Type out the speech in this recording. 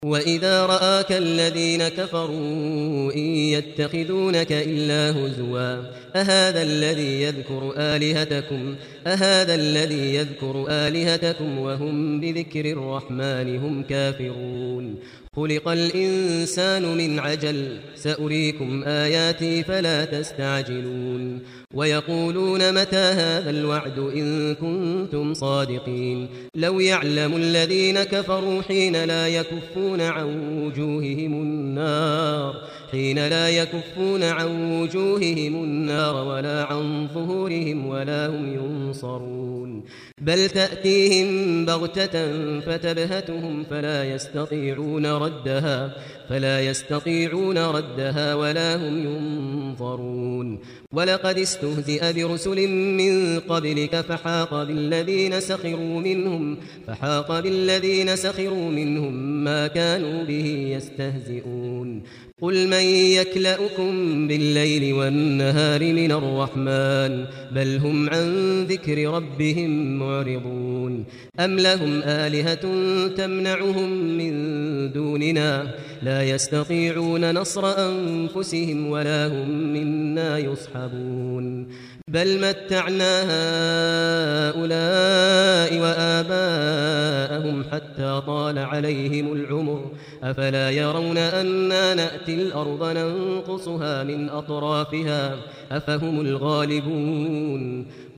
وَإِذَا رَآكَ الَّذِينَ كَفَرُوا إِن يَتَّخِذُونَكَ إِلَّا هُزُوًا أَهَذَا الَّذِي يَذْكُرُ آلِهَتَكُمْ وَهُمْ بِذِكْرِ الرَّحْمَنِ هُمْ كَافِرُونَ خُلِقَ الْإِنسَانُ مِنْ عَجَلٍ سَأُرِيكُمْ آيَاتِي فَلَا تَسْتَعْجِلُونَ وَيَقُولُونَ مَتَى هَذَا الْوَعْدُ إِن كُنتُمْ صَادِقِينَ لَوْ يَعْلَمُ الَّذِينَ كَفَرُوا حِينَ لا يَكُفُّونَ عن وجوههم النار ولا عن ظهورهم ولا هم ينصرون بل تأتيهم بغتة فتبهتهم فلا يستطيعون ردها ولا هم ينظرون ولقد استهزئ برسل من قبلك فحاق بالذين سخروا منهم ما كانوا به يستهزئون قل من يكلؤكم بالليل والنهار من الرحمن بل هم عن ذكر ربهم معرضون أم لهم آلهة تمنعهم من دوننا لا يستطيعون نصر أنفسهم ولا هم منا يصحبون بل متعنا هؤلاء وآباءهم حتى طال عليهم العمر أفلا يرون أنا نأتي الأرض ننقصها من أطرافها أفهم الغالبون